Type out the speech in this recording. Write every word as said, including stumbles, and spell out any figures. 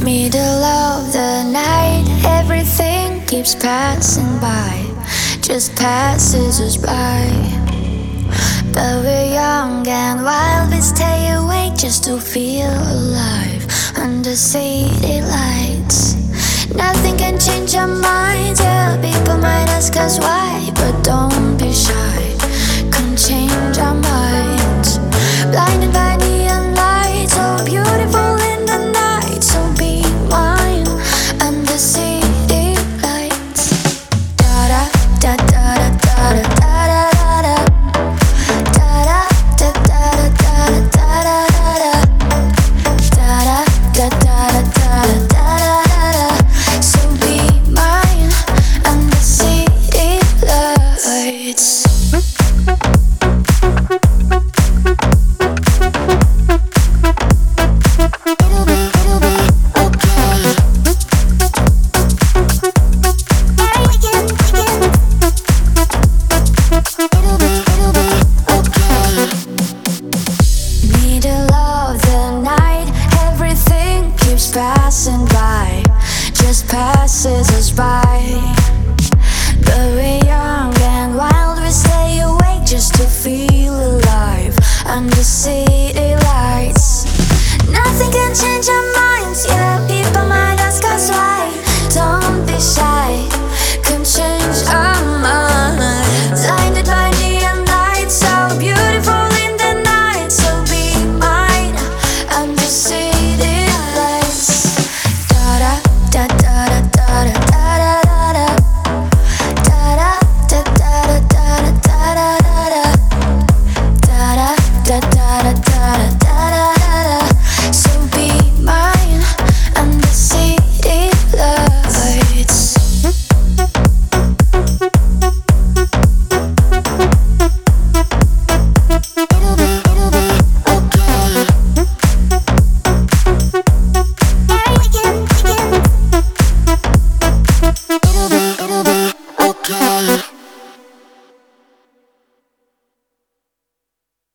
Middle of the night, everything keeps passing by, just passes us by. But we're young and wild, we stay awake just to feel alive under city lights. Nothing can change our minds, yeah, people might ask us why, but don't be shy, can't change our minds.